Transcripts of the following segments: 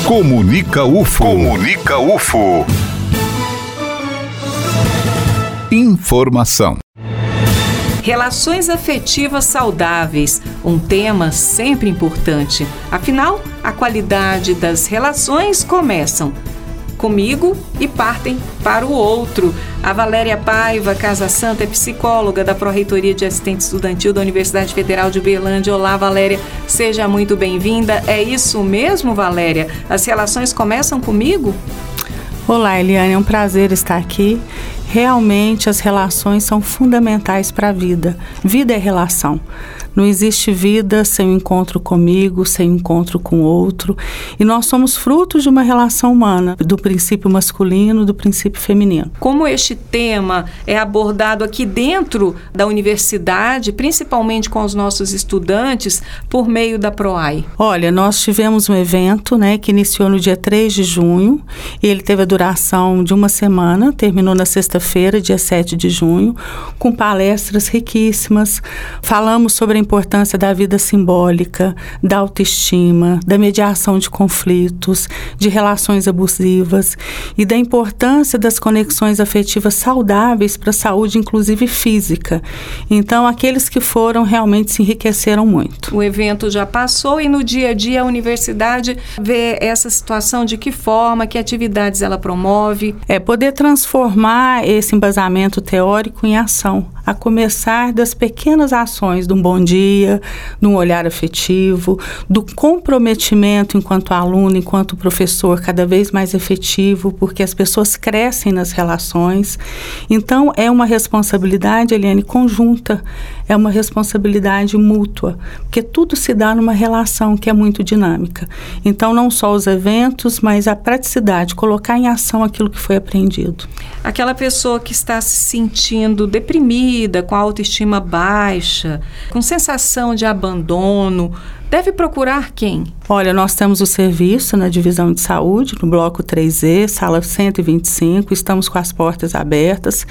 Comunica UFO. Comunica UFO. Informação. Relações afetivas saudáveis, um tema sempre importante. Afinal, a qualidade das relações começam comigo e partem para o outro. A Valéria Paiva Casasanta é psicóloga da Pró-Reitoria de Assistente Estudantil da Universidade Federal de Uberlândia. Olá, Valéria, seja muito bem-vinda. É isso mesmo, Valéria? As relações começam comigo? Olá, Eliane, é um prazer estar aqui. Realmente as relações são fundamentais para a vida. Vida é relação. Não existe vida sem o encontro comigo, sem o encontro com o outro. E nós somos frutos de uma relação humana, do princípio masculino, do princípio feminino. Como este tema é abordado aqui dentro da universidade, principalmente com os nossos estudantes, por meio da PROAI? Olha, nós tivemos um evento, que iniciou no dia 3 de junho. E ele teve a duração de uma semana, terminou na sexta-feira, dia 7 de junho, com palestras riquíssimas. Falamos sobre a importância da vida simbólica, da autoestima, da mediação de conflitos, de relações abusivas e da importância das conexões afetivas saudáveis para a saúde, inclusive física. Então, aqueles que foram realmente se enriqueceram muito. O evento já passou e no dia a dia a universidade vê essa situação de que forma, que atividades ela promove? É poder transformar esse embasamento teórico em ação, a começar das pequenas ações de um bom dia, de um olhar afetivo, do comprometimento enquanto aluno, enquanto professor, cada vez mais efetivo, porque as pessoas crescem nas relações. Então, é uma responsabilidade, Eliane, conjunta, é uma responsabilidade mútua, porque tudo se dá numa relação que é muito dinâmica. Então, não só os eventos, mas a praticidade, colocar em ação aquilo que foi aprendido. Aquela pessoa que está se sentindo deprimida, com a autoestima baixa, com sensação de abandono, deve procurar quem? Olha, nós temos o serviço na divisão de saúde, no bloco 3E, sala 125, estamos com as portas abertas.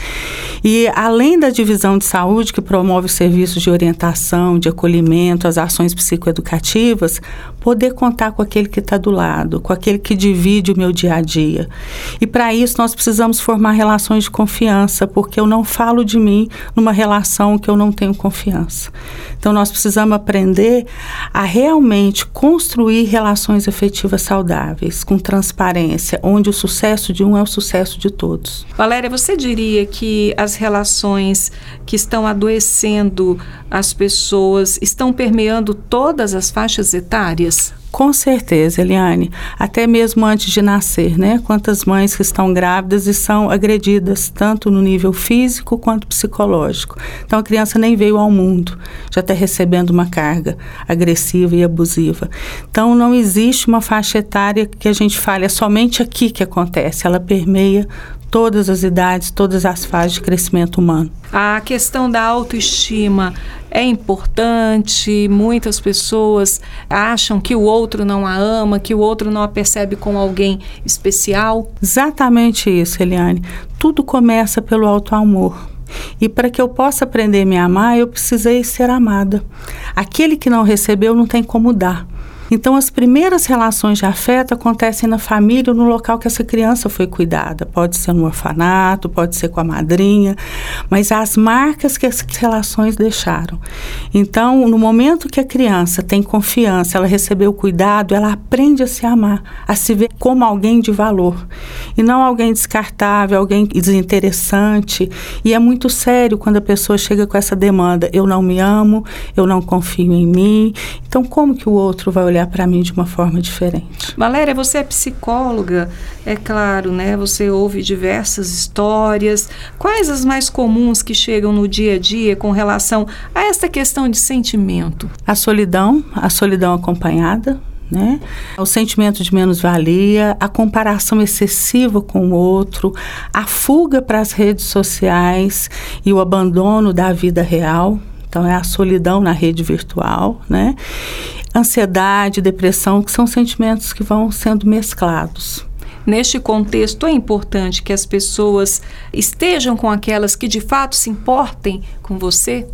E além da divisão de saúde, que promove os serviços de orientação, de acolhimento, as ações psicoeducativas, poder contar com aquele que está do lado, com aquele que divide o meu dia a dia. E para isso nós precisamos formar relações de confiança, porque eu não falo de mim numa relação que eu não tenho confiança. Então nós precisamos aprender a realmente construir relações afetivas saudáveis, com transparência, onde o sucesso de um é o sucesso de todos. Valéria, você diria que as relações que estão adoecendo as pessoas estão permeando todas as faixas etárias? Com certeza, Eliane, até mesmo antes de nascer, Quantas mães que estão grávidas e são agredidas, tanto no nível físico quanto psicológico. Então, a criança nem veio ao mundo, já está recebendo uma carga agressiva e abusiva. Então, não existe uma faixa etária que a gente fale, é somente aqui que acontece, ela permeia todas as idades, todas as fases de crescimento humano. A questão da autoestima é importante, muitas pessoas acham que o outro não a ama, que o outro não a percebe como alguém especial. Exatamente isso, Eliane. Tudo começa pelo autoamor. E para que eu possa aprender a me amar, eu precisei ser amada. Aquele que não recebeu não tem como dar. Então, as primeiras relações de afeto acontecem na família ou no local que essa criança foi cuidada. Pode ser no orfanato, pode ser com a madrinha, mas as marcas que as relações deixaram. Então, no momento que a criança tem confiança, ela recebeu cuidado, ela aprende a se amar, a se ver como alguém de valor. E não alguém descartável, alguém desinteressante. E é muito sério quando a pessoa chega com essa demanda: eu não me amo, eu não confio em mim. Então, como que o outro vai olhar para mim de uma forma diferente? Valéria, você é psicóloga, é claro, Você ouve diversas histórias. Quais as mais comuns que chegam no dia a dia com relação a esta questão de sentimento? A solidão acompanhada, o sentimento de menos-valia, a comparação excessiva com o outro, a fuga para as redes sociais e o abandono da vida real. Então, é a solidão na rede virtual, Ansiedade, depressão, que são sentimentos que vão sendo mesclados. Neste contexto, é importante que as pessoas estejam com aquelas que de fato se importem com você?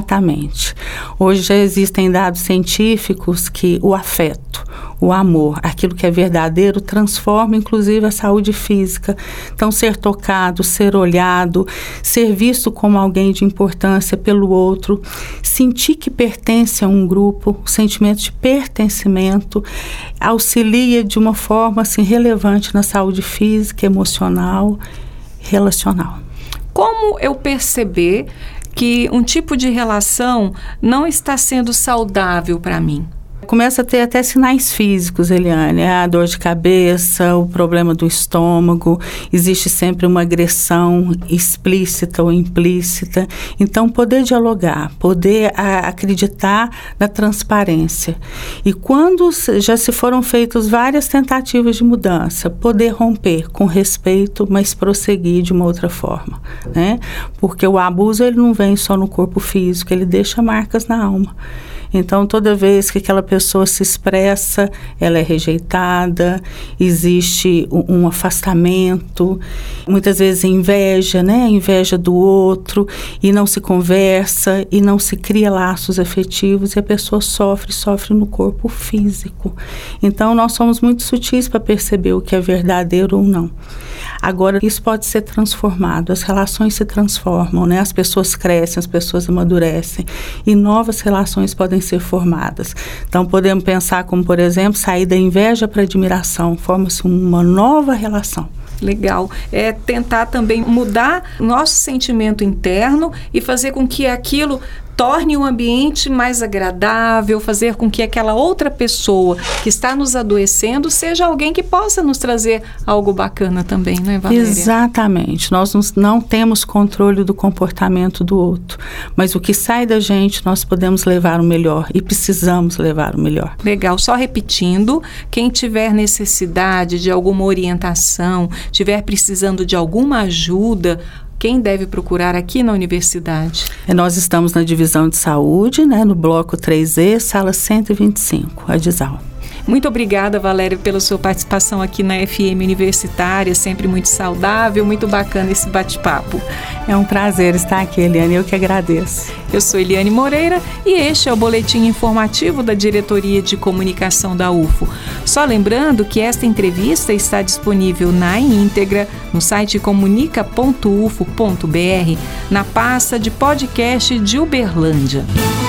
Exatamente. Hoje já existem dados científicos que o afeto, o amor, a aquilo que é verdadeiro transforma, inclusive, a saúde física. Então, ser tocado, ser olhado, ser visto como alguém de importância pelo outro, sentir que pertence a um grupo, o sentimento de pertencimento auxilia de uma forma assim, relevante na saúde física, emocional, relacional. Como eu perceber que um tipo de relação não está sendo saudável para mim? Começa a ter até sinais físicos, Eliane, a dor de cabeça, o problema do estômago, existe sempre uma agressão explícita ou implícita. Então, poder dialogar, poder acreditar na transparência. E quando já se foram feitas várias tentativas de mudança, poder romper com respeito, mas prosseguir de uma outra forma, né? Porque o abuso, ele não vem só no corpo físico, ele deixa marcas na alma. Então, toda vez que aquela pessoa se expressa, ela é rejeitada, existe um afastamento, muitas vezes inveja, né? Inveja do outro, e não se conversa, e não se cria laços afetivos, e a pessoa sofre no corpo físico. Então, nós somos muito sutis para perceber o que é verdadeiro ou não. Agora, isso pode ser transformado, as relações se transformam, né? As pessoas crescem, as pessoas amadurecem, e novas relações podem ser formadas. Então, podemos pensar como, por exemplo, sair da inveja para a admiração, forma-se uma nova relação. Legal. É tentar também mudar nosso sentimento interno e fazer com que aquilo torne o ambiente mais agradável, fazer com que aquela outra pessoa que está nos adoecendo seja alguém que possa nos trazer algo bacana também, não é, Valéria? Exatamente. Nós não temos controle do comportamento do outro, mas o que sai da gente nós podemos levar o melhor e precisamos levar o melhor. Legal. Só repetindo, quem tiver necessidade de alguma orientação, tiver precisando de alguma ajuda, quem deve procurar aqui na universidade? Nós estamos na divisão de saúde, né, no bloco 3E, sala 125, a Disal. Muito obrigada, Valéria, pela sua participação aqui na FM Universitária, sempre muito saudável, muito bacana esse bate-papo. É um prazer estar aqui, Eliane, eu que agradeço. Eu sou Eliane Moreira e este é o boletim informativo da Diretoria de Comunicação da UFO. Só lembrando que esta entrevista está disponível na íntegra no site comunica.ufo.br, na pasta de podcast de Uberlândia.